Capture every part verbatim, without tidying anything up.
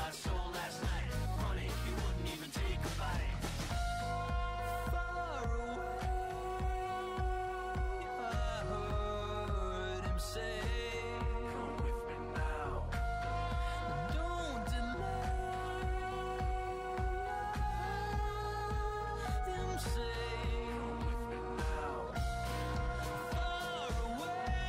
my soul last night. Funny, he wouldn't even take a bite. Far away, I heard him say, come with me now. Don't delay. I heard him say, come with me now. Far away,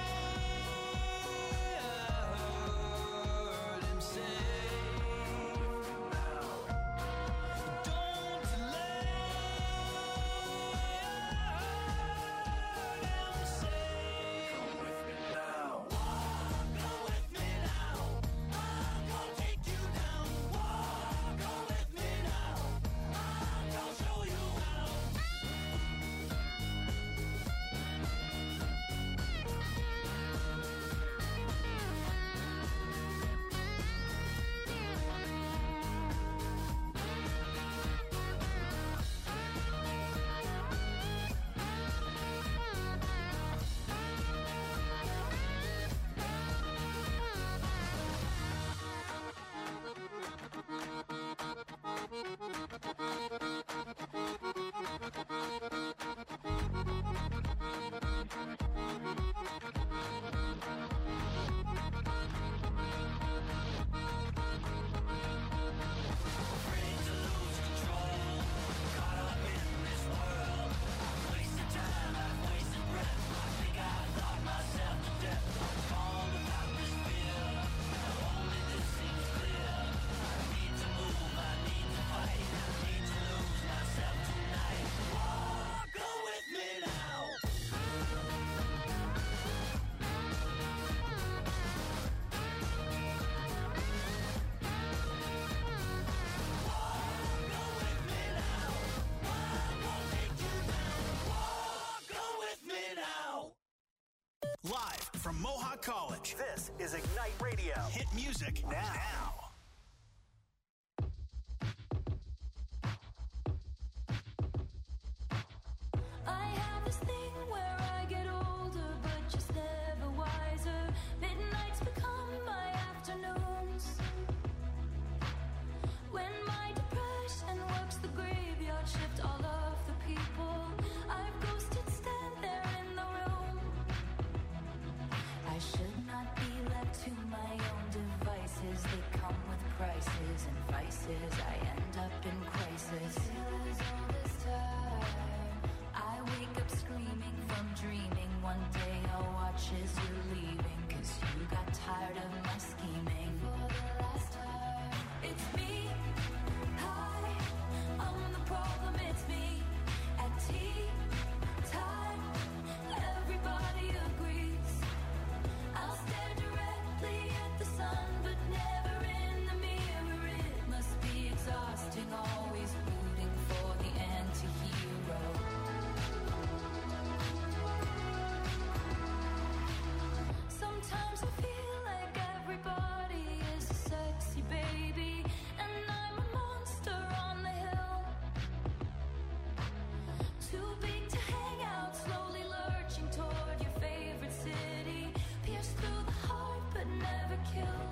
I heard him say, come with me now. Don't delay. I heard him say, come with me now. Walk, go with me now. I'm gonna take you down. Walk, go with me now. I'm gonna show you how. Afraid to lose control, caught up in this world. I've wasted time, I've wasted breath. I think I thought myself to death. I'm torn without this fear. Now only this seems clear. I need to move, I need to fight. I need to lose myself tonight. Walk, go with me now. Walk, go with me now. I'm gonna take you down. Walk, go with me now. Live from Mohawk College. This is Ignite Radio. Hit music now. I have this thing where I get older, but just never wiser. Midnights become my afternoons. When my depression works the graveyard shift, all of the people I've ghosted stand there in the room. I should not be left to my own devices. They come with prices and vices. I end up in crisis. Still as all this time, I wake up screaming from dreaming. One day I'll watch as you're leaving, 'cause you got tired of my scheming. For the last time, it's me. Hi, I'm the problem, it's me. At tea time, everybody agrees. I'll stare directly at the sun, but never in the mirror. It must be exhausting, always rooting for the anti-hero. Sometimes I feel like everybody is a sexy baby, and I'm a monster on the hill. Too big to hang out, slowly lurching toward your favorite city. Pierced through the heart, but never killed.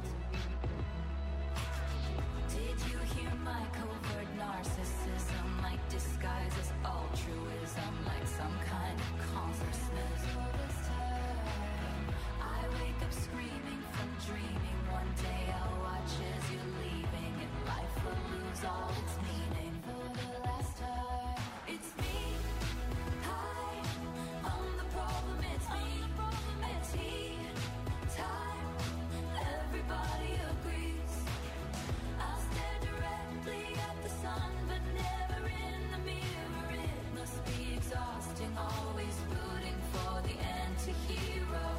Did you hear my covert narcissism? Like disguise as altruism, like some kind of consciousness. All this time, I wake up screaming from dreaming. One day I'll watch as you're leaving, and life will lose all its meaning. For the last time, it's me. Hi, I'm the problem, it's me. At tea time, everybody agrees. I'll stare directly at the sun, but never in the mirror. It must be exhausting, always rooting for the anti-hero.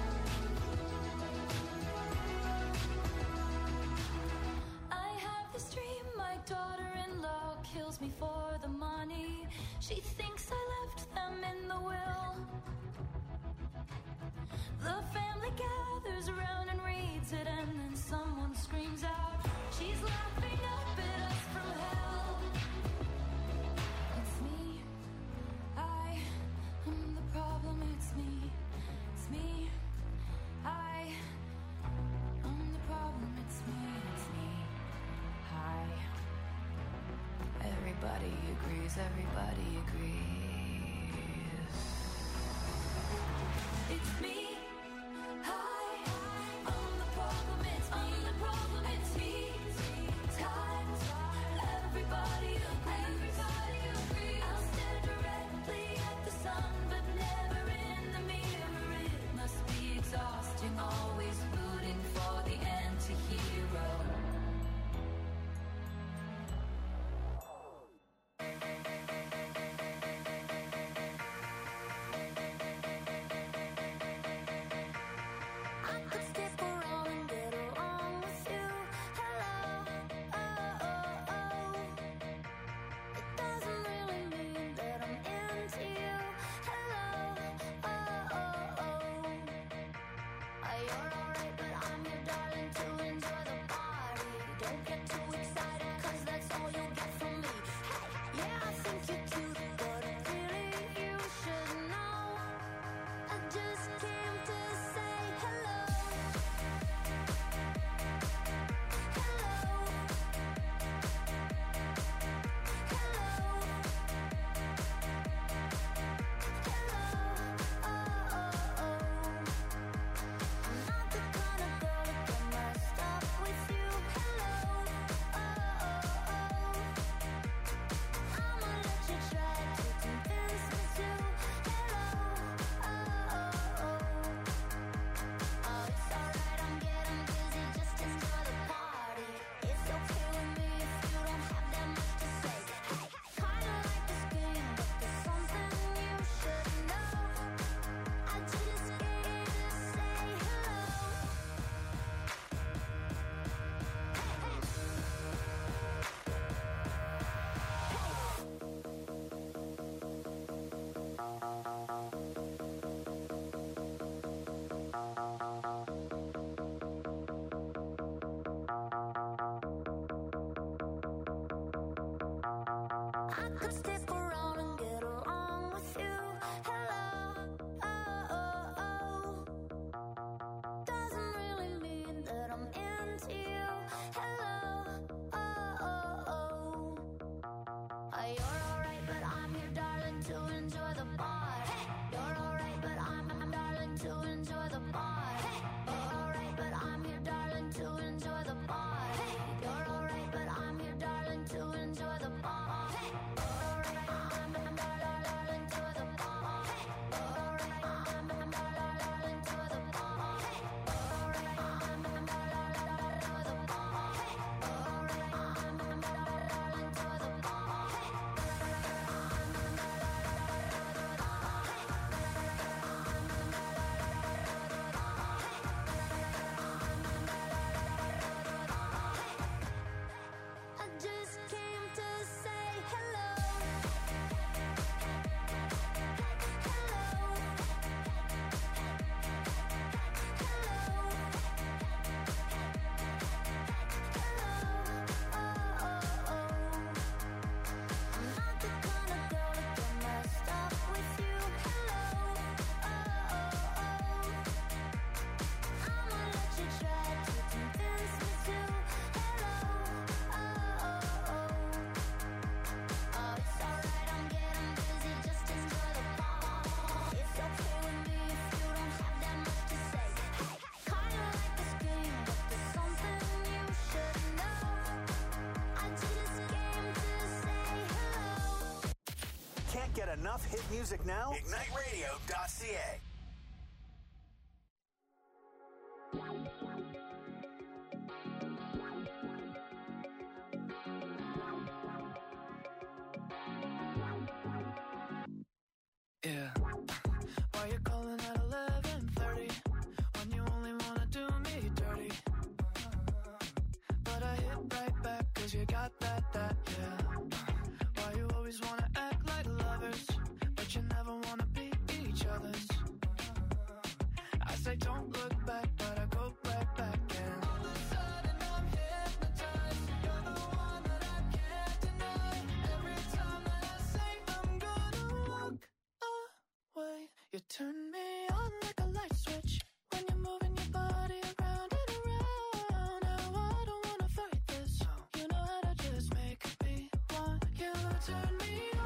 I have this dream, my daughter-in-law kills me for the money. She thinks I left them in the will. The family gathers around and reads it, and then someone screams out, she's laughing up at us from hell. It's me. I am the problem, it's me. It's me. I am the problem, it's me. It's me. agrees, everybody agrees. It's me. Hi, I'm the problem. It's me. I'm the problem. It's me. Times everybody agrees. Everybody agrees. I'll stare directly at the sun, but never in the mirror. It must be exhausting, always rooting for the anti-hero. Get enough hit music now? Ignite radio dot c a. Yeah. Why you calling at eleven thirty when you only wanna do me dirty? But I hit right back 'cause you got that, that, yeah. Why you always wanna act like lovers, but you never wanna be each other's? I say don't look back, but I go right back and all of a sudden I'm hypnotized. You're the one that I can't deny. Every time that I say I'm gonna walk away, you turn me on like a light switch when you're moving your body around and around. Now I don't wanna fight this, you know how to just make me want you to turn me on.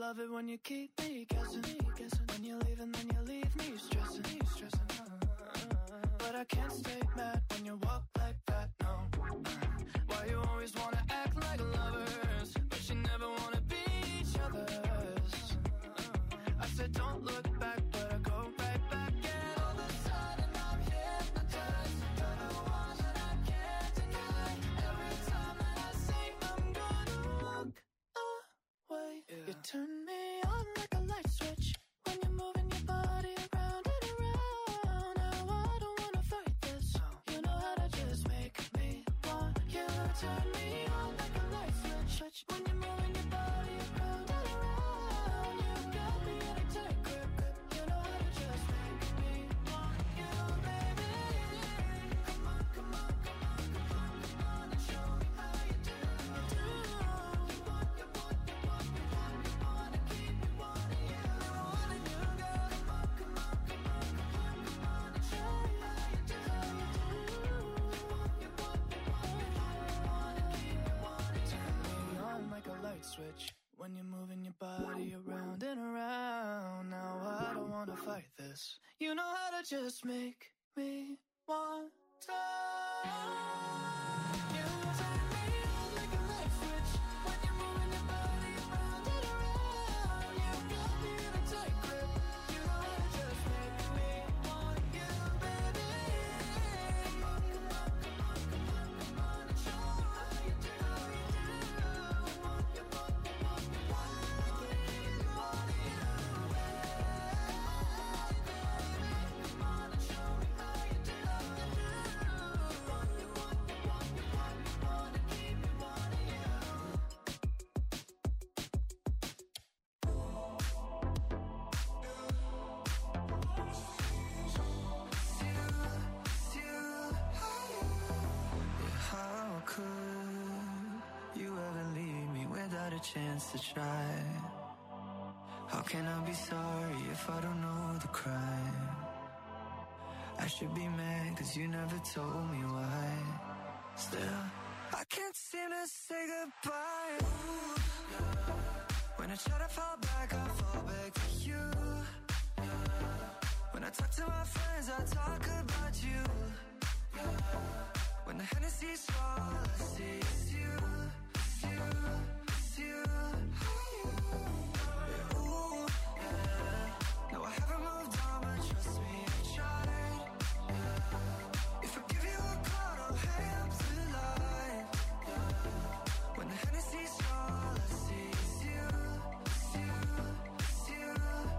love it when you keep me guessing, guessing. When you leave and then you leave me stressing, stressing. But I can't stay mad when you walk like that, no. Why you always wanna act like lovers, but you never wanna be each other's. I said don't look back, but I go right back. And all of a sudden I'm hypnotized. You're the one that I can't deny. Every time that I say I'm gonna walk away, yeah. You turn me on like a light switch when you're moving your body around and around. Now I don't wanna fight this. You know how to just make me want you. Turn me on like a light switch when you're moving your body around and around. You got me in a tight grip. You know how to just make me want you, baby. Come on, come on, come on, come on, come on and show me how you do. Do you want, you want, you want, you want, you wanna keep me wanting you. Wanting you, girl. Come on, come on, come on, come on, come on and show me how you do. You want, you want, you want, you want, you wanna keep me wanting you. Turn me on like a light switch when you're moving your body around and around. Now I don't wanna fight this. You know how to just make me want to. You turn me on like a light switch when you're moving your body around and around. You got me in a tight grip. You know how to just make me want you, baby. Come on, come on, come on, come on, come on and show me how you do. You want, you want, you want, you want, you wanna keep me wanting you, baby. Come on and show me how you do. You want, you want, you want, you want, you wanna keep me wanting you. How could you ever leave me without a chance to try? How can I be sorry if I don't know the crime? I should be mad cause you never told me why. Still, I can't seem to say goodbye. Ooh, yeah. When I try to fall back, I fall back to you. Yeah. When I talk to my friends, I talk about you. Yeah. When the Hennessy's all I see is you, it's you, it's you. Yeah, ooh, yeah. No, I haven't moved on, but trust me, I tried. Yeah. If I give you a call, don't hang up the line. Yeah. When the Hennessy's all I see is you, it's you, it's you.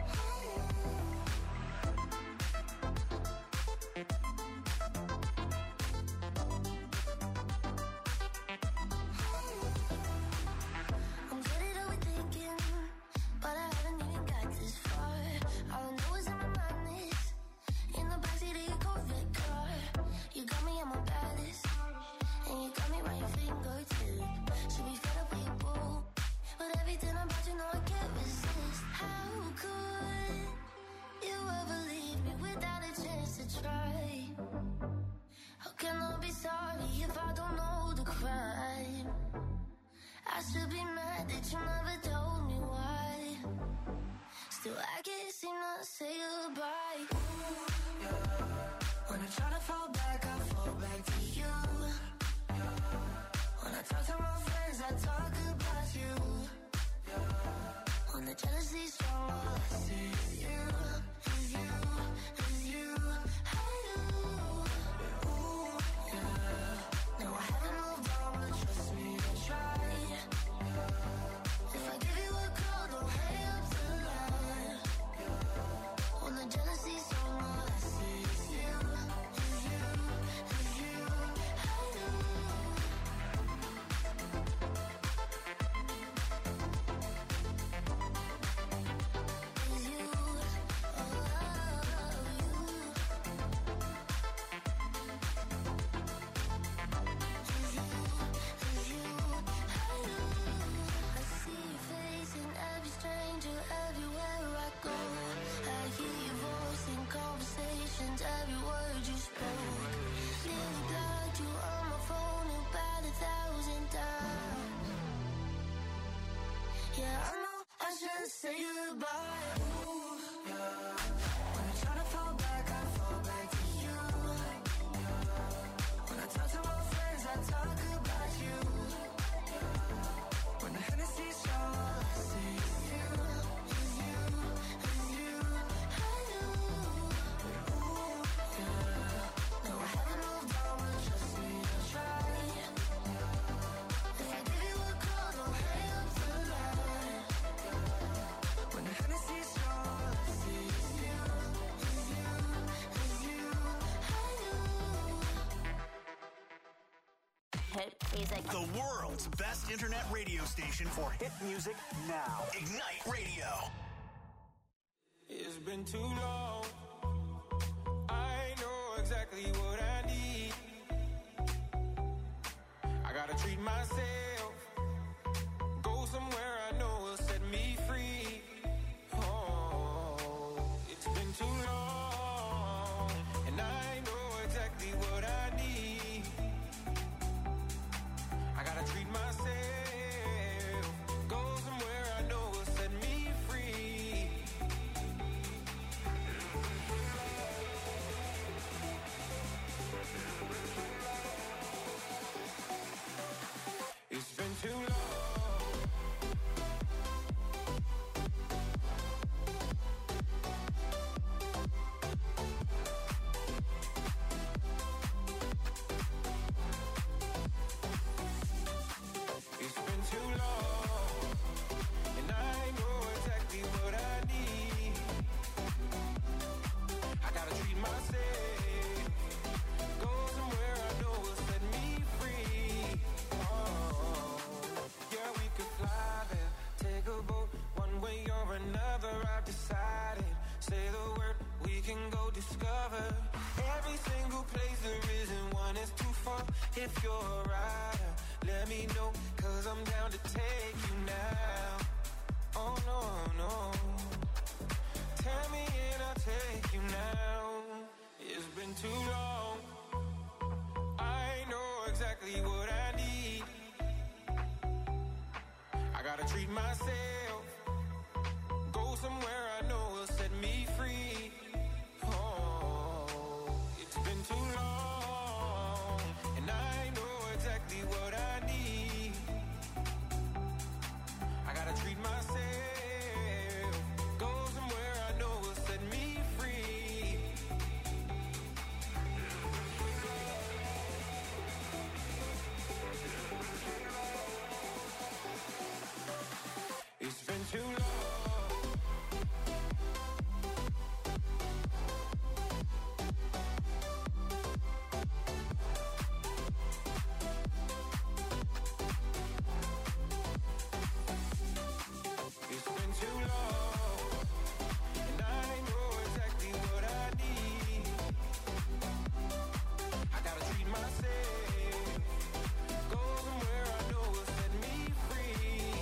I'm good at overthinking, but I haven't even got this far. All I know is in my mind is in the backseat of your Corvette car. You got me at my baddest, and you got me by your fingertip. Should be fed up with your boo, but everything about you know I can't resist. How could you ever leave me without a chance to try? How can I be sorry if I don't know the crime? I should be mad that you never told me why. Still, I can't seem to say goodbye. Ooh, yeah. When I try to fall back, I fall back to you. Yeah. When I talk to my friends, I talk about you. Yeah. When the jealousy's strong, all I see is you, is you, is you. Hey, you. Ooh, yeah. No, I haven't moved on, but trust me, I tried. If I give you a call, don't hang up the line. When the jealousy's strong, all I see is you, is you, is you. Hey, you. Is you, oh. goodbye. Ooh, yeah. When I try to fall back, I fall back to you. Yeah. When I talk to my friends, I talk about you. Yeah. When the Hennessy's all I see is you, is you, is you. I knew. Ooh, yeah. No, I haven't moved on, but trust me, I'll try. Yeah. If I give you a call, don't hang up the line. Yeah. When the Hennessy's all I see is you, is you, is you. I knew. Hit music. The world's best internet radio station for hit music now. Ignite Radio. It's been too long. I know exactly what I need. I gotta treat myself. Go somewhere I know will set me free. Oh, it's been too long. And I know exactly what I need. I gotta treat myself. Go somewhere I know will set me free. It's been too long. It's been too long, and I know exactly what I need. I gotta treat myself. Go somewhere I know will set me free. Oh, yeah, we could fly there, take a boat, one way or another. I've decided. Say the word, we can go discover every single place. There isn't one that's too far. If you're a rider, let me know, cause I'm down to take you now. Oh no, no. Tell me and I'll take you now. It's been too long. I know exactly what I need. I gotta treat myself. Go somewhere I know will set me free. Oh, it's been too long, and I know exactly what I need. I gotta treat myself. Go somewhere I know will set me free. It's been too long. It's been too long, and I know exactly what I need. I gotta treat myself. Go somewhere I know will set me free.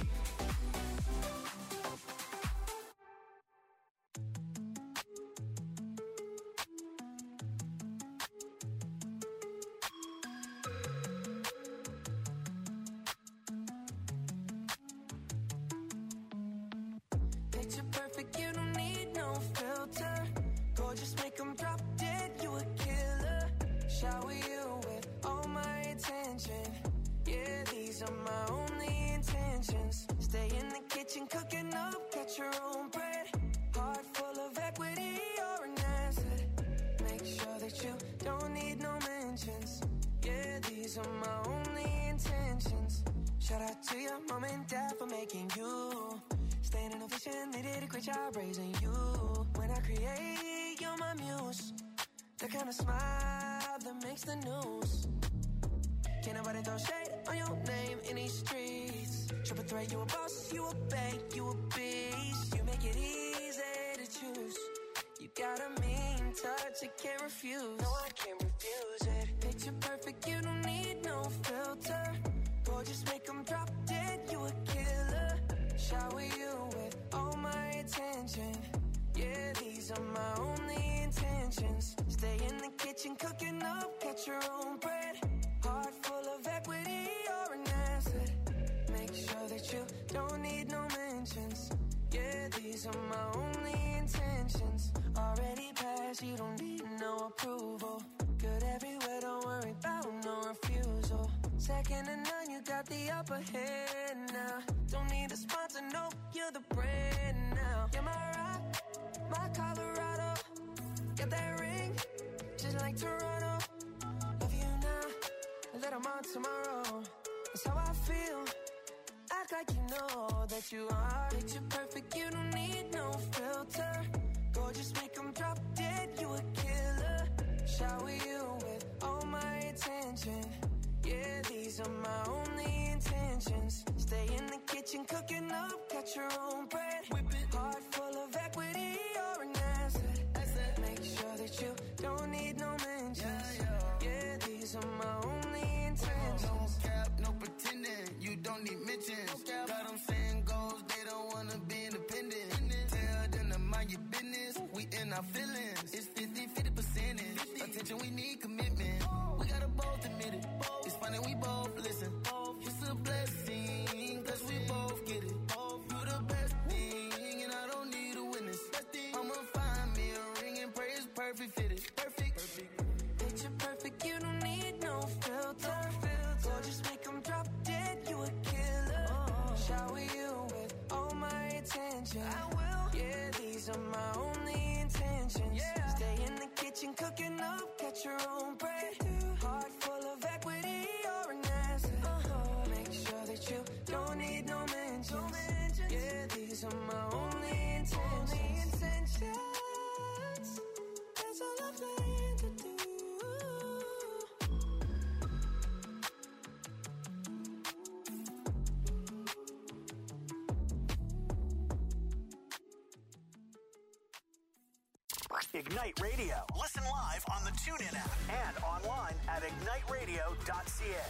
Picture perfect, you don't need no filter. Gorgeous, make 'em drop dead, you a killer. Shower you with all my attention. Yeah, these are my only intentions. Stay in the kitchen, cooking up, get your own bread. Heart full of equity, you're an asset. Make sure that you don't need no mentions. Yeah, these are my only intentions. Shout out to your mom and dad for making you. Staying in a vision, they did a great job raising you. When I create, you're my muse. The kind of smile that makes the news. Can't nobody throw shade on your name in these streets. Triple threat, you a boss, you a bank, you a beast. You make it easy to choose. You got a mean touch, I can't refuse. No, I can't refuse it. Picture perfect, you don't need no filter. Gorgeous, make 'em drop dead, you a killer. Shower you with all my attention. Yeah, these are my only intentions. Stay in the kitchen, cooking up, get your own bread. Heart full of equity, you're an asset. Make sure that you don't need no mentions. Yeah, these are guess you don't need no approval. Good everywhere, don't worry about no refusal. Second to none, you got the upper hand now. Don't need a sponsor, no, you're the brand now. You're my rock, my Colorado. Got that ring, just like Toronto. Love you now, and let them on tomorrow. That's how I feel. Act like you know that you are. Picture perfect, you don't need no filter. Gorgeous, make them drop dead, you a killer. Shower you with all my attention. Yeah, these are my only intentions. Stay in the kitchen, cooking up, got your own bread. Whip it. Heart full of equity, you're an asset. asset. Make sure that you don't need no mentions. Yeah, yeah. yeah these are my only intentions. No cap, no pretending, you don't need mentions. No got them saying goals, they don't wanna be independent. Tell them to mind your business, we in our feelings. It's fifty, fifty percentage. Attention, we need commitment. We gotta both admit it. It's funny, we both listen. It's a blessing, cause we both get it. You're the best thing, and I don't need a witness. I'ma find me a ring and pray it's perfect fitted. Perfect. Picture perfect, you don't need no filter. Gorgeous, make them drop dead, you a killer. Shower you with all my attention. I will. Yeah, these are my only intentions. Yeah. Stay in the kitchen, cooking up, get your own bread. Heart full of equity, you're an asset. Uh-huh. Make sure that you don't need no mentions. No mentions. Yeah, these are my only intentions. Only intentions. That's all I plan to do. Ignite Radio. Listen live on the TuneIn app and online at ignite radio dot c a.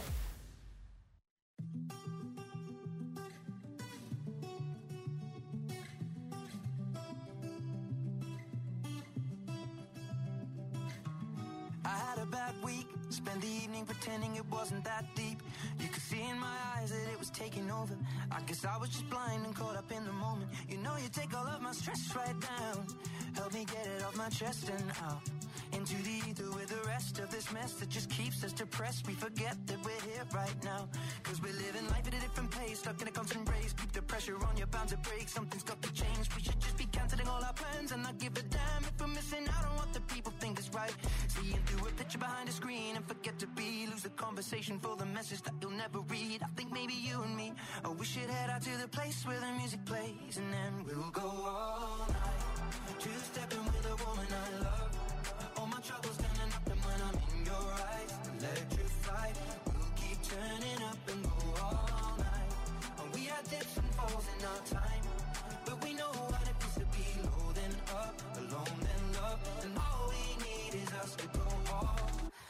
I had a bad week, spent the evening pretending it wasn't that deep. You could see in my eyes that it was taking over. I guess I was just blind and caught up in the moment. You know you take all of my stress right down. Help me get it off my chest and out into the ether with the rest of this mess that just keeps us depressed. We forget that we're here right now, cause we're living life at a different pace, stuck in a constant race. Keep the pressure on, you're bound to break. Something's got to change. We should just be cancelling all our plans and not give a damn if we're missing out on what the people think is right. Seeing through a picture behind a screen and forget to be. Lose the conversation for the message that you'll never read. I think maybe you and me, oh, we should head out to the place where the music plays, and then we'll go all night, two-stepping with a woman I love. All my troubles standing up, and when I'm in your eyes, electrified. We'll keep turning up and go all night. And we had dips and falls in our time, but we know what it is to be low then up, alone then love. And all we need is us to go all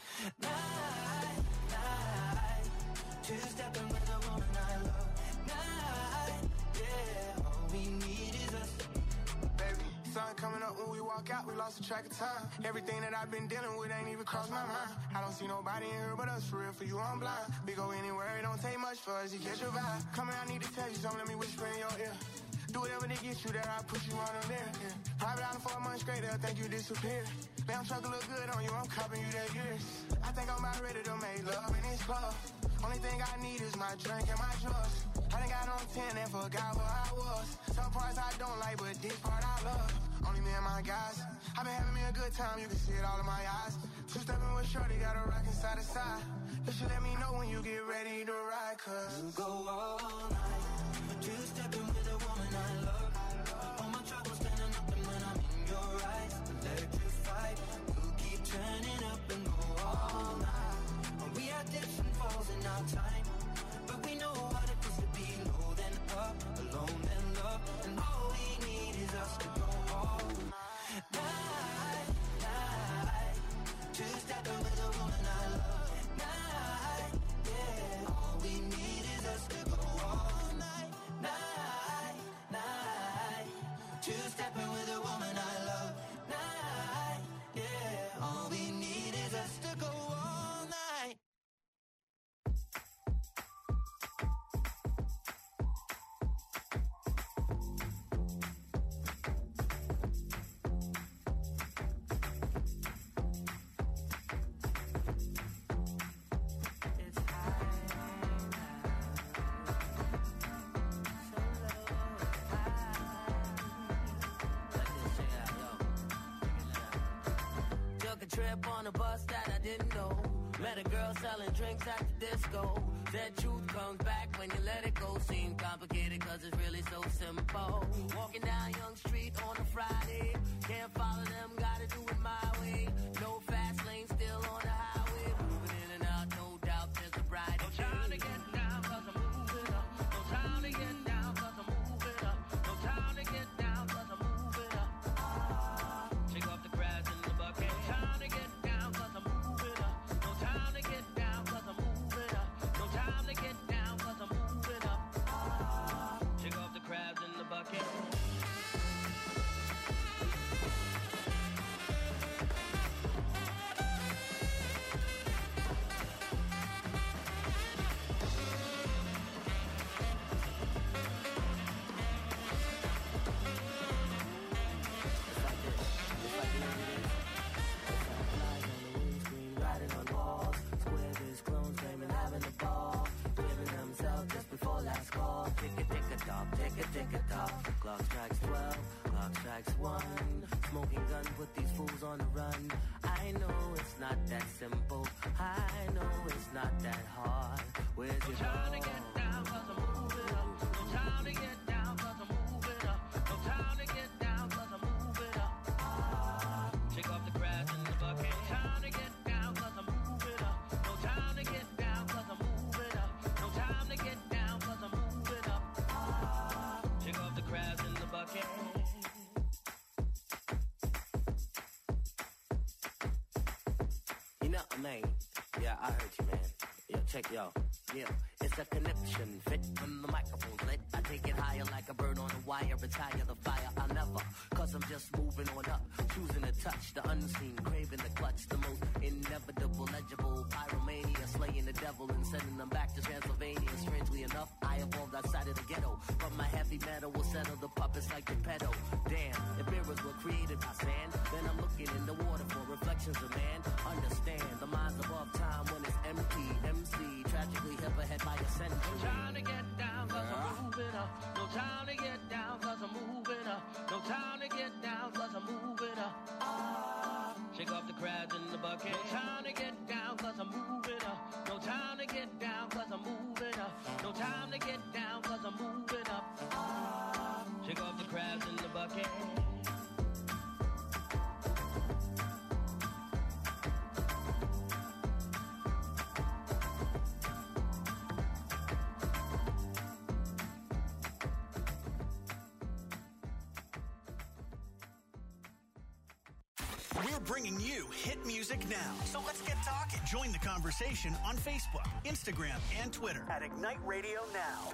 night, night. Two-stepping with a woman I love. Night, yeah. All we need is us. Baby, sun coming up when we walk out, we lost the track of time. Everything that I've been dealing with ain't even crossed my mind. I don't see nobody in here but us, for real, for you I'm blind. We go anywhere, it don't take much for us to catch your vibe. Come here, I need to tell you something, let me whisper in your ear. Do whatever to get you there, I put you on them there. Yeah. Private island for a month straight, they'll think you disappeared. Damn truck look good on you, I'm copping you that gears. I think I'm about ready to make love in this club. Only thing I need is my drink and my drugs. I done got on ten and forgot where I was. Some parts I don't like, but this part I love. Only me and my guys. I've been having me a good time, you can see it all in my eyes. Two-stepping with shorty, got a rockin' side to side. You should let me know when you get ready to ride, cause we'll go all night, two-stepping with a woman I love. All my troubles standing up, and when I'm in your eyes, electrified. We'll keep turning up and go all night. And we had dips and falls in our time, but we know what it is to be low then up, alone then love. And all we need is us to go all night, night. Two-stepping with a woman I love. Night, yeah. All we need is us to go all trip on a bus that I didn't know. Met a girl selling drinks at the disco. Said truth comes back when you let it go. Seems complicated cause it's really so simple. Walking down Young Street on a Friday. Can't follow them, gotta do it my way. No fast lane, still on the highway. Moving in and out, no doubt there's a bright. No time to get down cause I'm moving up. No time to get down cause I'm moving up. No time to get down cause I'm moving up. Ah, shake off the crabs in the bucket. No time to get down cause I'm moving up. No time to get down cause I'm moving up. No time to get down cause I'm moving up. Ah, shake off the crabs in the bucket. Clock strikes twelve, clock strikes one. Smoking gun, put these fools on the run. I know it's not that simple. I know it's not that hard. Where's your no time to get down cause I'm moving up. No time to get down cause I'm moving up. No time to get down cause I'm moving up. Ah, shake off the crabs in the bucket. No time to get down cause I'm moving up. No time to get down cause I'm moving up. No time to get down cause I'm moving up. Ah, shake off the crabs in the bucket. You know, man. Yeah, I heard you, man. Yeah, check yo. Yeah, it's a connection fit when the microphone's lit. I take it higher like a bird on a wire. Retire the fire, I'll never. Cause I'm just moving on up. Choosing to touch the unseen. Craving the clutch. The most inevitable, legible. Pyromania. Slaying the devil and sending them back to Transylvania. Strangely enough, I evolved outside of the ghetto. But my heavy metal will settle the puppets like the pedo. Damn, if mirrors were created by sand, then I'm looking in the water for reflections of man. Understand, the mind's above time when it's empty. M C, tragically hip ahead by a century. No time to get down cause I'm moving up. No time to get down cause I'm moving up. No time to get down cause I'm moving up. Ah, shake off the crabs in the bucket. No time to get down cause I'm moving up. No time to get down cause I'm moving up. No time to get down cause I'm moving up. Ah, shake off the crabs in the bucket. We're bringing you hit music now. So let's get talking. Join the conversation on Facebook, Instagram, and Twitter at Ignite Radio Now.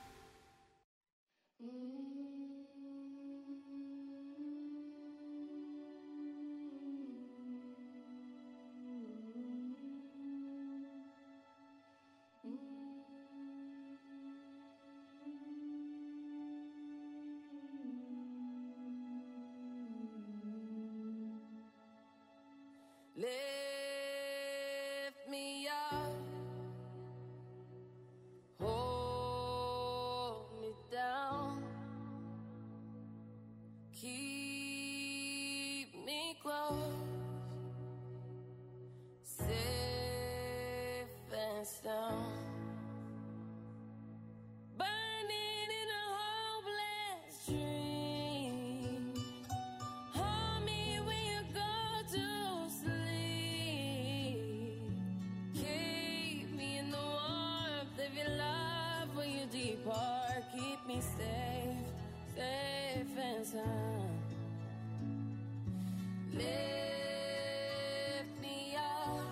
Lift me up, hold me down, keep me close, safe and sound. Burning in a hopeless dream. Hold me when you go to sleep. Keep me in the warmth of your love when you depart. Keep me safe, safe and sound. Lift me up,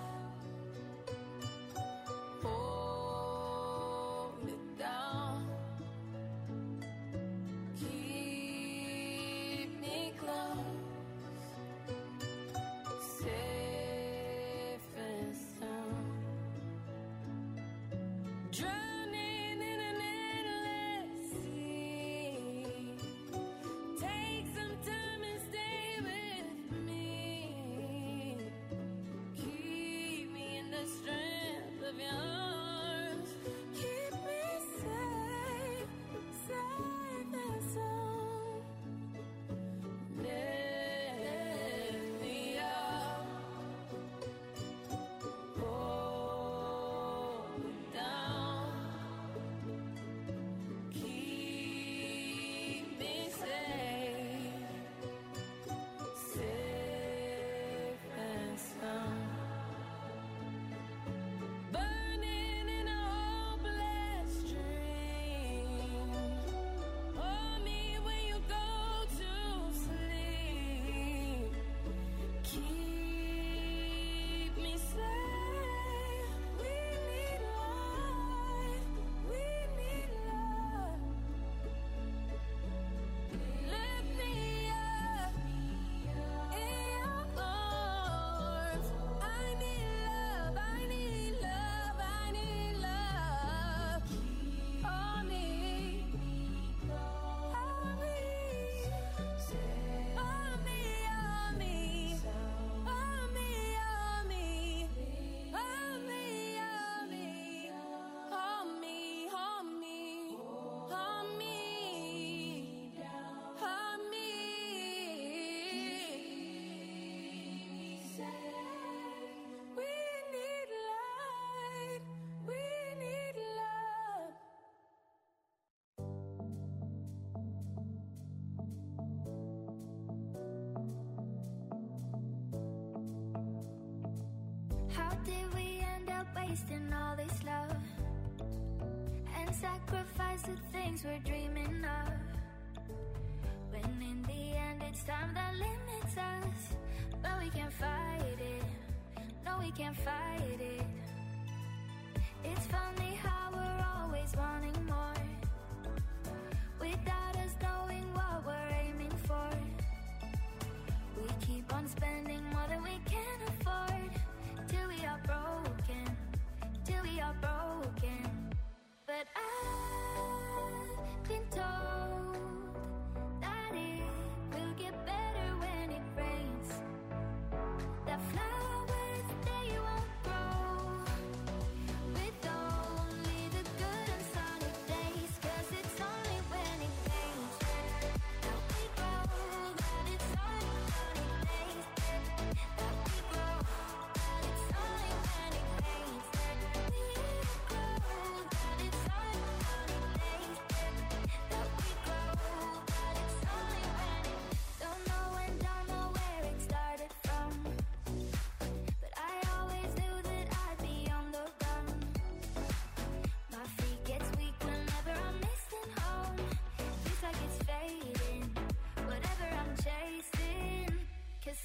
hold me down, keep me close, safe and sound. Drowning in an endless sea. Take some time and stay with me. did we end up wasting all this love and sacrifice the things we're dreaming of? When in the end it's time that limits us, but we can't fight it. No, we can't fight it. It's funny how we're always wanting more without us knowing what we're aiming for. We keep on spending more than we can afford till we are broken, till we are broken. But I've been told that it will get better when it rains, that flowers they won't grow with only the good and sunny days. 'Cause it's only when it rains that we grow, that it's only sunny days that we grow, that it's only when it rains that we grow, that it's only sunny days that we grow, that it's only when it. Don't know and don't know where it started from, but I always knew that I'd be on the run. My feet gets weak whenever I'm missing home. Feels like it's fading, whatever I'm chasing. 'Cause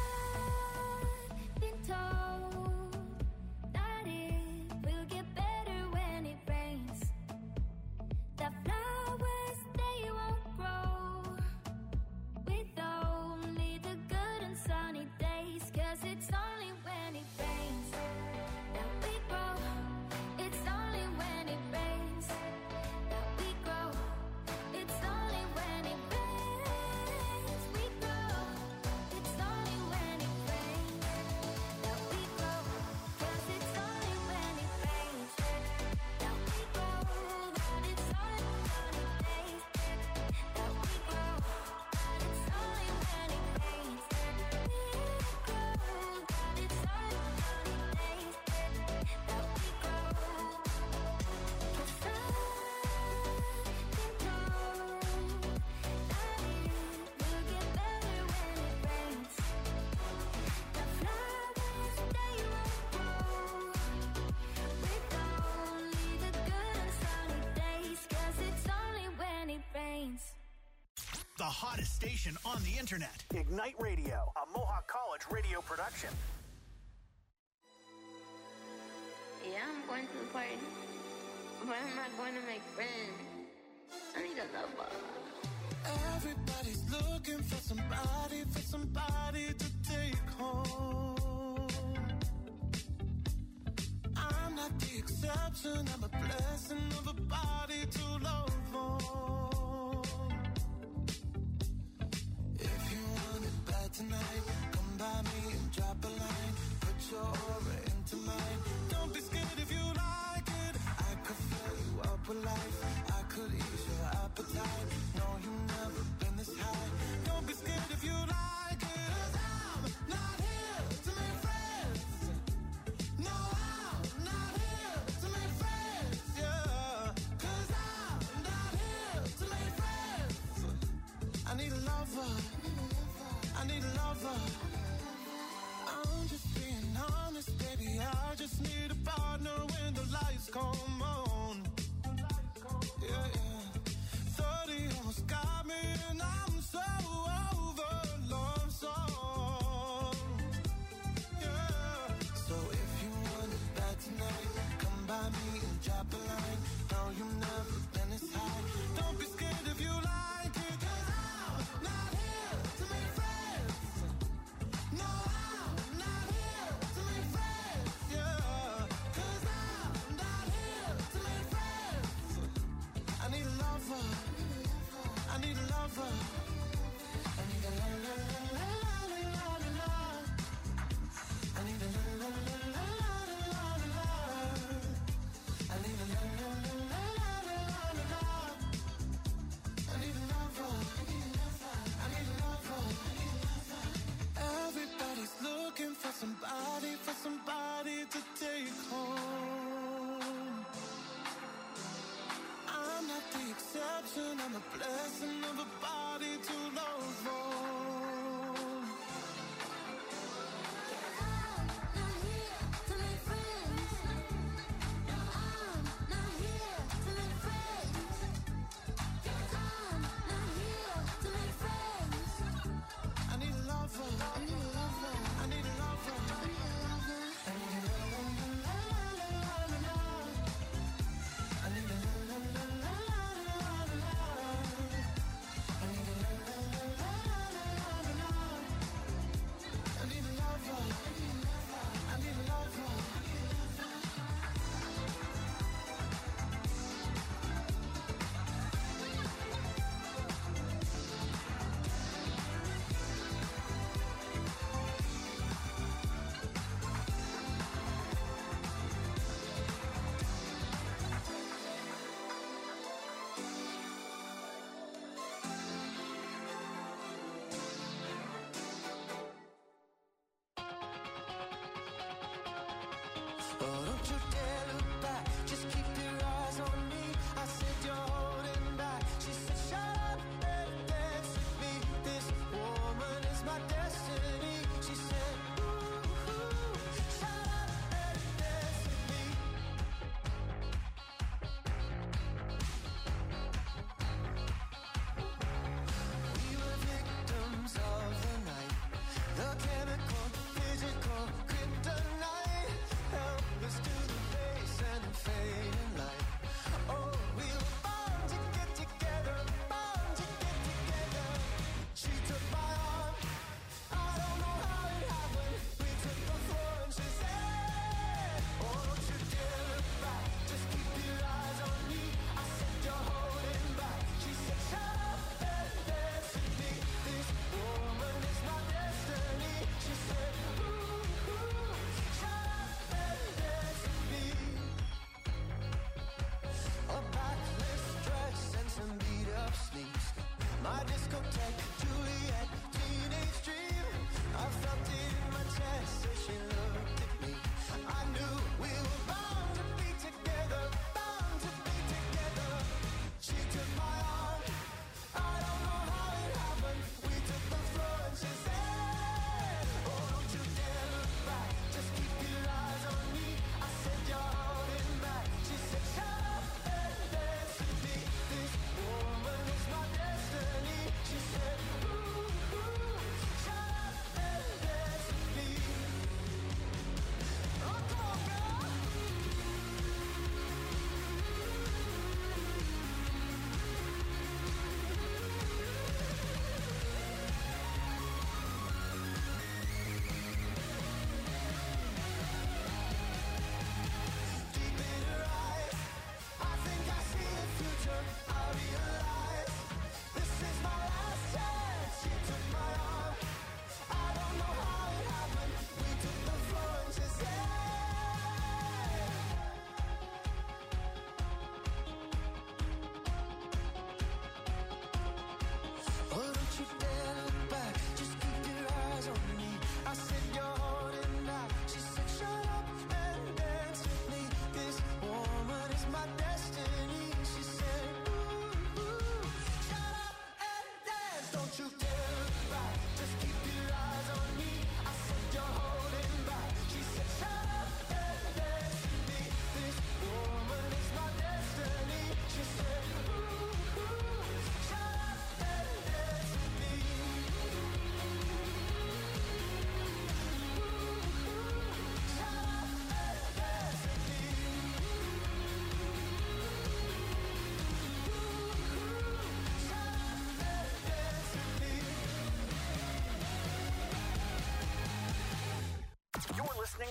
I've been told that it will get better when it rains, that flowers they won't grow with only the good and sunny days. 'Cause it's only when it rains that we grow. It's only when it rains that we grow. It's only when it rains we grow. It's only when it rains that we grow. 'Cause it's only when it rains that we grow. That it's only sunny days that we grow. That it's only when it rains that we grow. That it's only sunny days that we grow. 'Cause I've been told that it will get better when it rains, the flowers they won't grow with only the good and sunny days. 'Cause it's only when it rains. The hottest station on the internet. Ignite Radio, a Mohawk College radio production. Yeah, I'm going to the party, but I'm not going to make friends. I need a lover. Everybody's looking for somebody, for somebody to take home. I'm not the exception, I'm a blessing of a body to love on. If you want it bad tonight, come by me and drop a line. Put your aura into mine. Don't be scared if you like it. I could fill you up with life. I could ease your appetite. No, you've never been this high. Don't be scared if you like it. 'Cause I'm not here to make friends. No, I'm not here to make friends. Yeah. 'Cause I'm not here to make friends. I need a lover. I need a lover. I'm just being honest, baby. I just need a partner when the lights come on. Yeah, yeah. thirty almost got me, and I'm so over love song. Yeah. So if you want it bad tonight, come by me and drop a line. No, you've never been this high. Don't be scared if you like it. 'Cause I'm not here to make friends. No, I'm not here to make friends. Yeah. 'Cause I'm not here to make friends. I need a lover. I need a lover. I need a la la la la la la la. I need a la la la la la la la. I need a la la la la la la la. I need a lover. I need a lover. Everybody's looking for somebody, for somebody to take home. I'm not the exception, I'm a blessing of a body to love on. I'm not here to make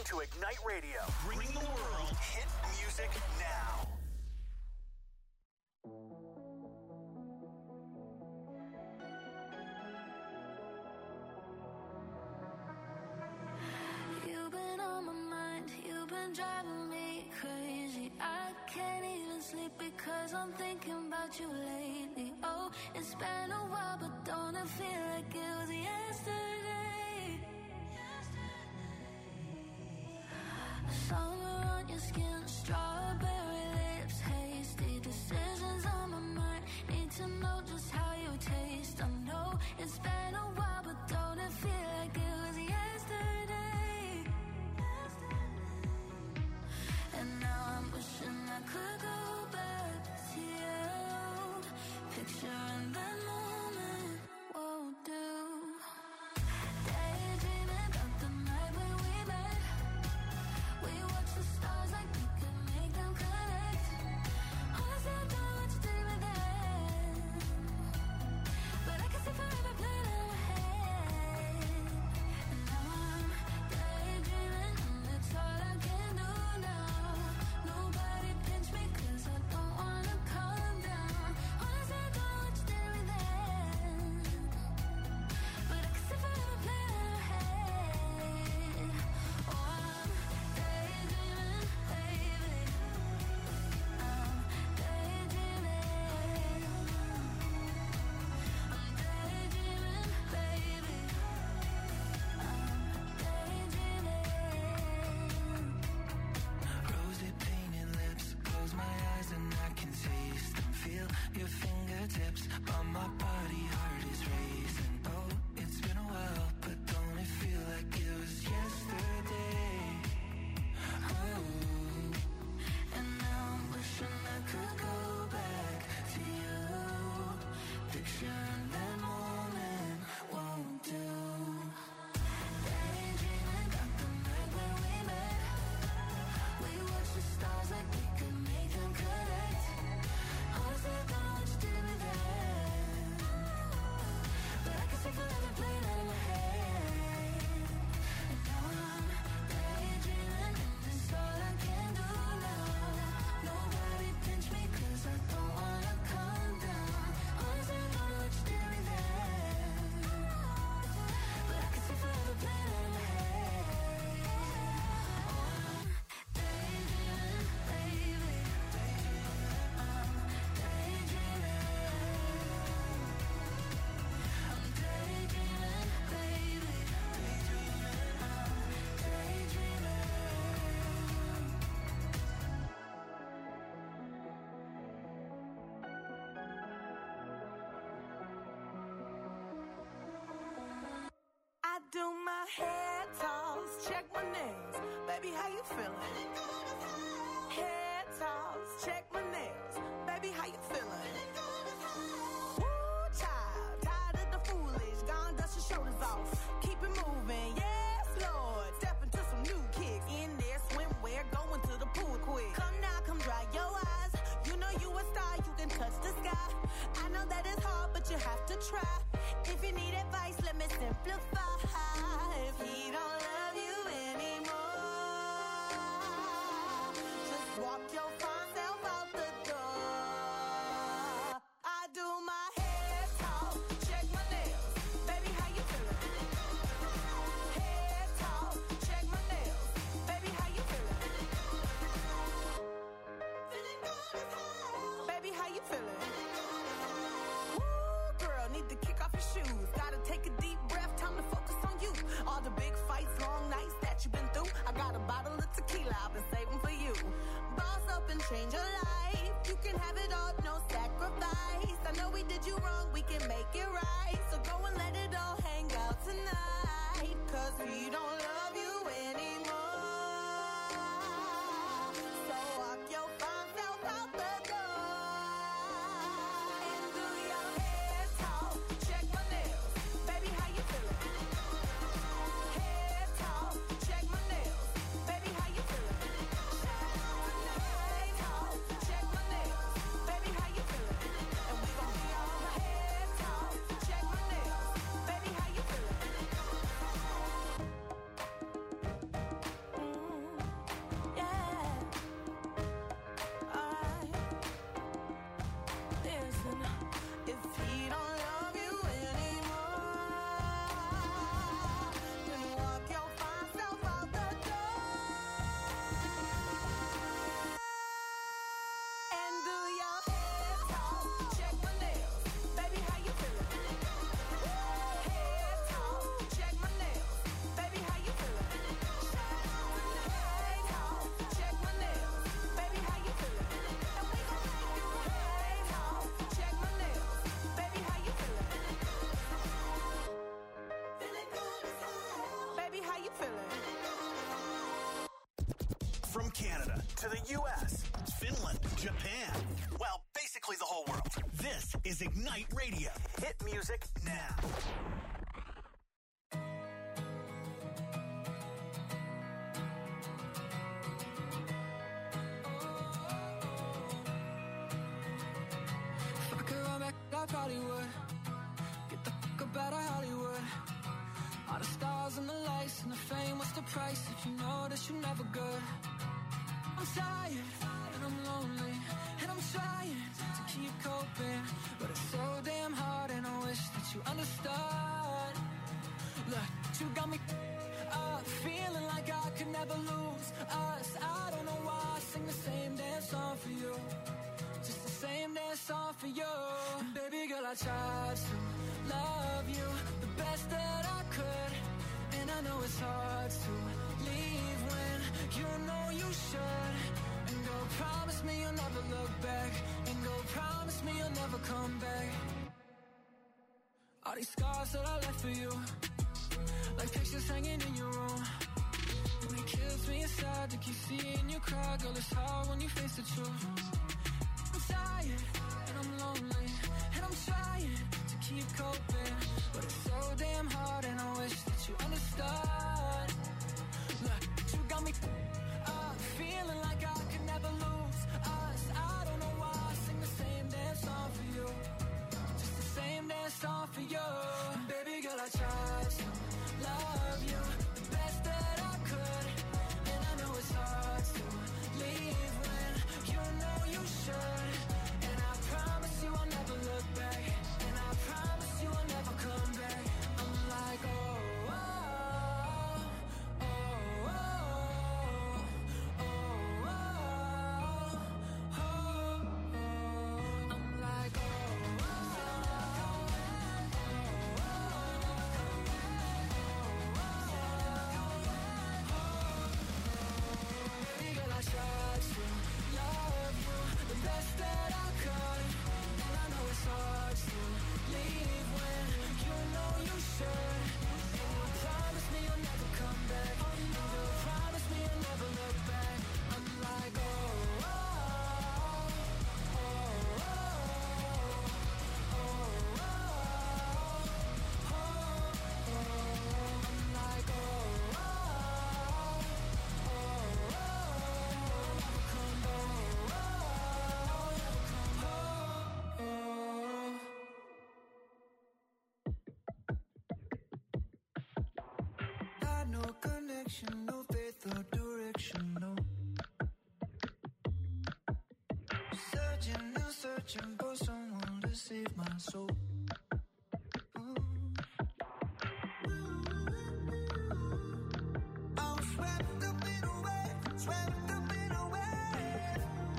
to Ignite Radio, bringing the world hit music now. You've been on my mind, you've been driving me crazy. I can't even sleep because I'm thinking about you lately. Oh, it's been a while, but don't it feel like it was yesterday? Summer on your skin, strawberry lips, hasty decisions on my mind. Need to know just how you taste. I know it's been a while, but don't it feel like it was yesterday? And now I'm wishing I could go back to you. Picturing that moment won't do. Daydreaming about the night when we met. We watched the stars like we could make them connect. Honestly, I don't know what you did with that, but I can see forever playing in my head. And now I'm daydreaming, and it's all I can do now. Nobody pinch me 'cause I don't wanna calm down. Honestly, I don't know what you did with that, but I can see forever playing in my head. Oh, I'm daydreaming, baby. I'm daydreaming. I'm daydreaming, baby. I'm daydreaming. Rosy painted lips, close my eyes and I can taste them. Feel your fingertips on my body, heart is racing. Oh, it's been a while, but don't it feel like it was yesterday? Oh, And now I'm wishing I could go back to you. Picturing that moment won't do. Daydreaming about the night when we met. We watched the stars like we could make them connect. Honestly, I don't know what you did with that, but I can see forever playing out in my head. And now I'm daydreaming, and it's all I can do now. Nobody pinch me 'cause I don't wanna calm down. Honestly, I don't know what you did with that, but I can see forever playing out in my head. Oh, I'm daydreaming, baby. I'm daydreaming. I'm daydreaming, baby. I'm daydreaming. I do my hair toss, check my nails. Baby, how you feeling? Hair toss, check my nails. Baby, how you feeling? Woo, child, tired of the foolish. Gone, dust your shoulders off. Keep it moving, yes, Lord. Step into some new kicks. In there, swimwear, going to the pool quick. Come now, come dry your eyes. You know you a star, you can touch the sky. I know that it's hard, but you have to try. If you need advice, let me simplify. If he don't love you anymore, just walk your fine self out the door. I do my hair talk, check my nails. Baby, how you feeling? Hair talk, check my nails. Baby, how you feeling? Feeling good as hell. Baby, how you feeling? Woo, girl, need to kick off your shoes. Gotta take a deep breath, time to focus on you. All the big fights, long nights that you've been through. I got a bottle of tequila I've been saving for you. Boss up and change your life. You can have it all, no sacrifice. I know we did you wrong, we can make it right. So go and let it all hang out tonight. 'Cause we don't love you anymore. So walk your fine self out the door. And do your hair talk, check my nails. Baby, how you feeling? Hair talk, check my nails. Baby, how you feeling? Hair talk, check my nails. Baby, how you feeling? And we gon' be on hair talk, check my nails. Baby, how you feeling? to the U S, Finland, Japan. Well, basically the whole world. This is Ignite Radio. Hit music now. If I could run back, I probably would. Get the fuck up out of Hollywood. All the stars and the lights and the fame, what's the price if you know that you're never good? I'm tired and I'm lonely and I'm trying to keep coping, but it's so damn hard and I wish that you understood. Look, you got me up, feeling like I could never lose us. I don't know why I sing the same damn song for you, just the same damn song for you. And baby girl, I tried to love you the best that I could, and I know it's hard to leave when you know you should. And go promise me you'll never look back, and go promise me you'll never come back. All these scars that I left for you, like pictures hanging in your room, and it kills me inside to keep seeing you cry. Girl, it's hard when you face the truth. I'm tired and I'm lonely and I'm trying to keep coping, but it's so damn hard and I wish that you understood. Look, you got me up, feeling like I could never lose us. I don't know why I sing the same damn song for you, just the same damn song for you. And baby girl, I tried to love you the best that I could, and I know it's hard to leave when you know you should. And I promise you I'll never look back, and I promise you I'll never come back. I'm like, oh, oh, oh, oh, oh, oh, oh, oh. I'm like, oh, oh, baby girl, I tried to love you the best that I could, and I know it's hard to leave when you know you should. And you promise me you'll never come back, and you promise me you'll never look back. I'm like, oh, oh, oh, oh, oh, oh, oh, oh. I'm like, oh, oh, oh, oh, never come back, oh, never come back, oh. Had no connection, no faith or direction, no. Searching and searching for someone to save my soul. Ooh. I'm swept up in a wave, swept up in a wave.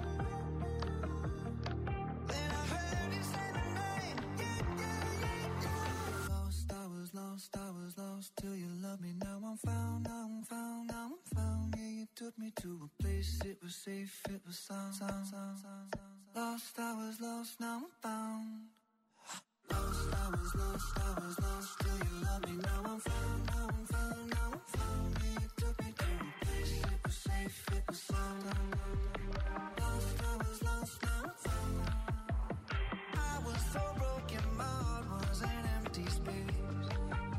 Then I heard you say my name, yeah, yeah, yeah, yeah. Lost, I was lost, I was lost till you loved me. Now I'm found, now I'm found, now I'm found. Yeah, you took me to a place, it was safe, it was sound, sound, sound, sound, sound. Lost, I was lost, now I'm found. Lost, I was lost, I was lost till you loved me. Now I'm found, now I'm found, now I'm found. Yeah, you took me to a place, it was safe, it was sound. Lost, I was lost, now I'm found. I was so broken, my heart was an empty space.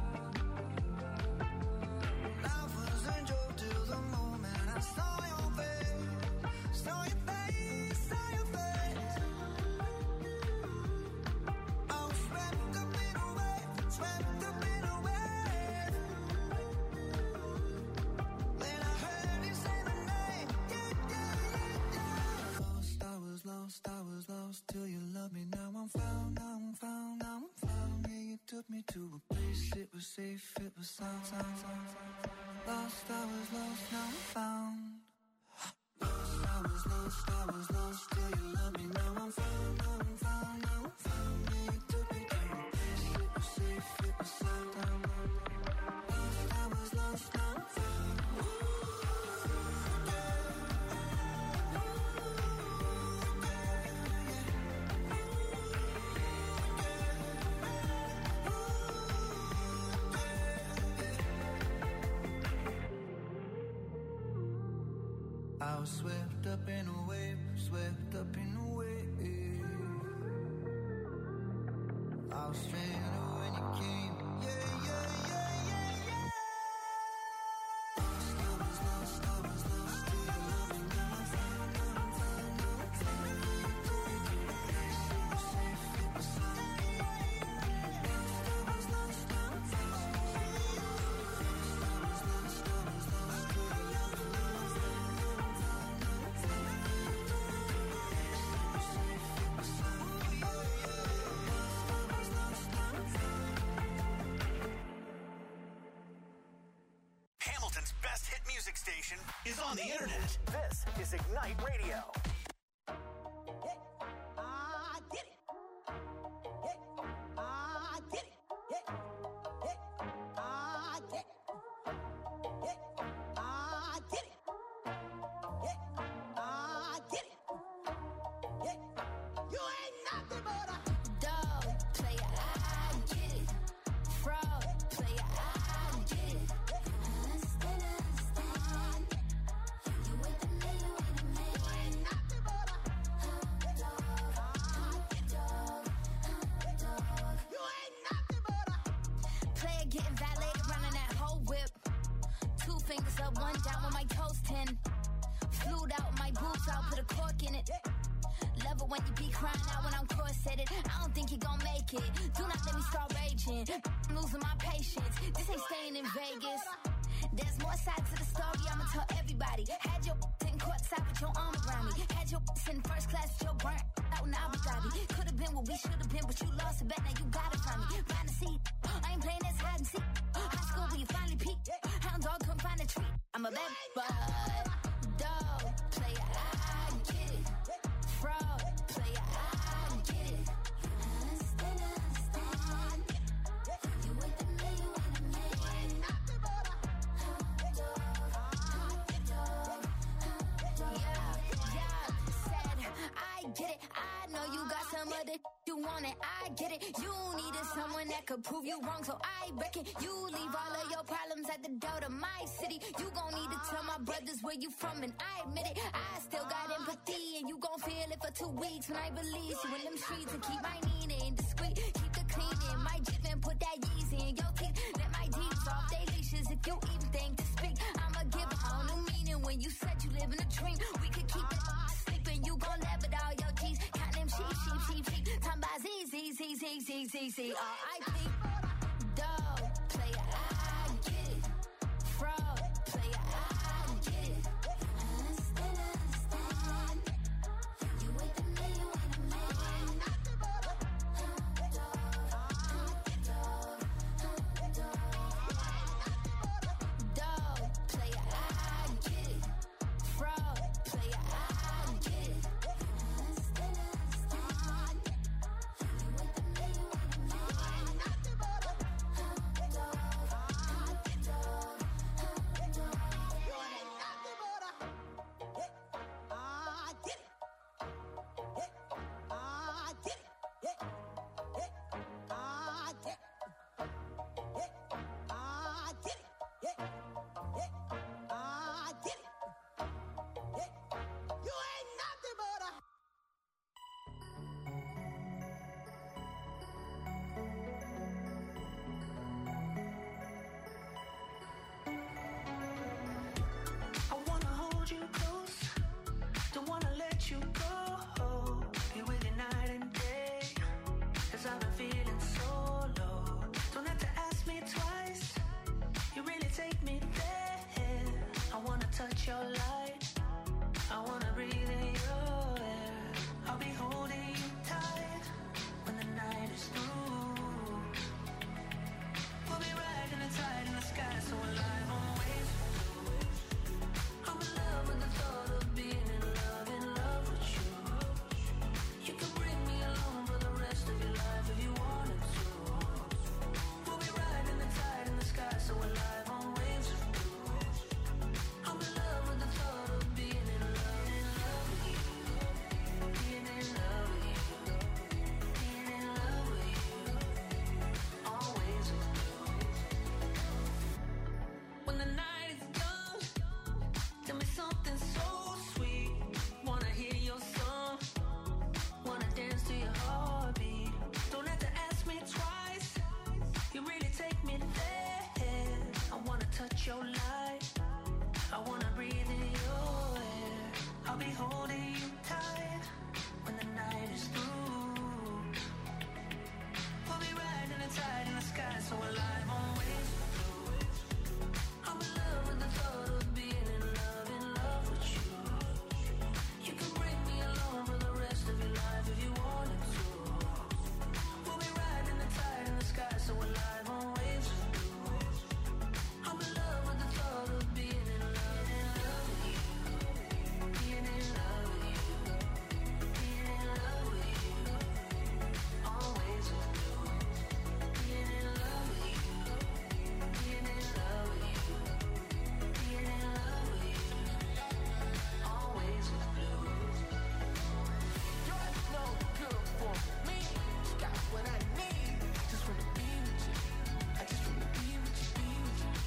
Life was a joke till the moment I saw your face, saw your face, saw your face. I was swept up in a wave, swept up in a wave. Then I heard you say my name, yeah, yeah, yeah, yeah. Lost, I was lost, I was lost till you loved me. Now I'm found, now I'm found, now I'm found. Yeah, you took me to a place, it was safe, it was sound, sound, sound, sound. Lost, I was lost, now I'm found. Lost, I was lost, I was lost till you loved me. Now I'm found, now I'm found, now I'm found. Yeah, you took me to a place, it was safe, it was sound. Lost, I was lost, now I'm found. I was was swept up in a wave, swept up in a wave. I was stranded when you came. Yeah, yeah, yeah, yeah, yeah. Lost lovers, lost lovers, lost to your loving. Never found, never found, never found. You were safe, it was safe. Lost lovers, lost lovers, lost to your loving. Lost lovers, lost lovers, lost to your loving. Never found, never found, never found. You were safe, it was safe. Hamilton's best hit music station is on the internet. This is Ignite Radio. I did it. Yeah, I did it. Yeah, yeah, I did it. Yeah, I did it. Yeah, I did it. Yeah, you ain't nothing but a Dog player, I get it. Fraud player, I get it. Understand, understand. You with the me, you with the me. you ain't nothing but a Dog, dog, dog. you ain't nothing but a Player getting violated, running that whole whip. Two fingers up, one down with my toes ten. Flued out my boots, I'll put a cork in it. Love it when you be crying out when I'm corseted. I don't think you gon' make it. Do not let me start raging. I'm losing my patience. This ain't staying in Vegas. There's more sides to the story, I'ma tell everybody. Had your in courtside with your arm around me. Had your in first class with your burnt out in Abu Dhabi. Could've been what we should've been, but you lost it, bet now you got it from me. Find a seat, I ain't playing this hide and seek. High school where you finally peaked. Hound dog couldn't find a treat. I'm a bad bud. Dog player, I get it. Fraud player, I get it. Understand, understand. You with the me, you with the me. nothing but a Yeah, yeah, said, I get it. I know you got some other you want it. I get it. You needed someone that could prove you wrong, so I reckon you leave all of your problems at the door to my city. You gon' need to tell my brothers where you from, and I admit it. I still got empathy, and you gon' feel it for two weeks when I release you in them streets and keep my meaning discreet. Keep the cleaning, my Jeep and put that Yeezy in your teeth. Let my D's off they leashes if you even think to speak. I'ma give a whole new meaning when you said you live in a dream. We could keep it sleeping, you gon' laugh at all your G's. Count them sheep, sheep, sheep, sheep. Time by Z, Z, Z, Z, Z, Z, Z, R I P. Dog player, I get it. Fraud player, I get it. Understand, understand. You with the me, you with the me. Dog, dog, dog. Dog player, I get it. Fraud player, I get it. Understand, understand. You with the me, you with the me. your light. I wanna breathe in your air. I'll be holding you tight when the night is through. We'll be riding the tide in the sky, so alive on waves of blue. I'm in love with the thought of being in love, in love with you. You can bring me along for the rest of your life if you wanted to. We'll be riding the tide in the sky, so alive on waves of blue. I'm in love with the thought of being in love, in love with you. Being in love with you. Being in love with you. Always with blue. Being in love with you. Being in love with you. Being in love with you. Always with blue. You're no good for me. Got what I need. Just wanna be with you. I just wanna be with you, be with you.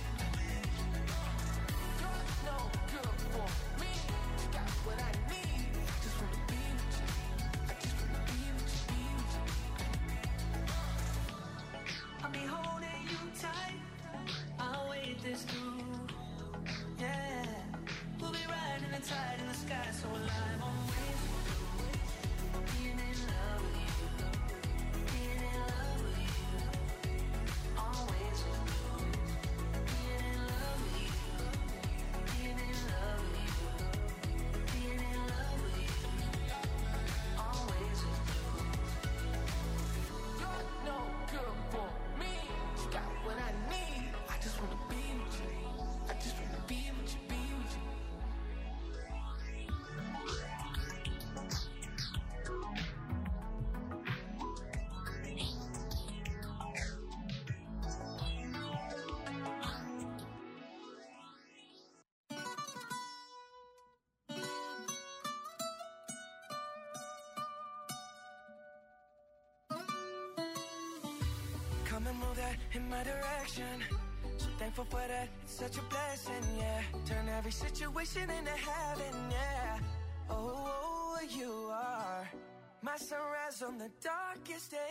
You're no good for me. Got what I need. Just wanna be with you. I just wanna be with you, be with you. I'll be holding you tight. I'll wait this through. Yeah. We'll be riding the tide in the sky, so alive on waves of blue. Being in love with you. Being in love with you. Always with blue. Being in love with you. Being in love with you. Being in love with you. Always with blue. You're no good for me. You got what I need. I just wanna be with you. I just wanna be with you, be with you. Come and move that in my direction. So thankful for that, it's such a blessing, yeah. Turn every situation into heaven, yeah. Oh, oh, you are my sunrise on the darkest day.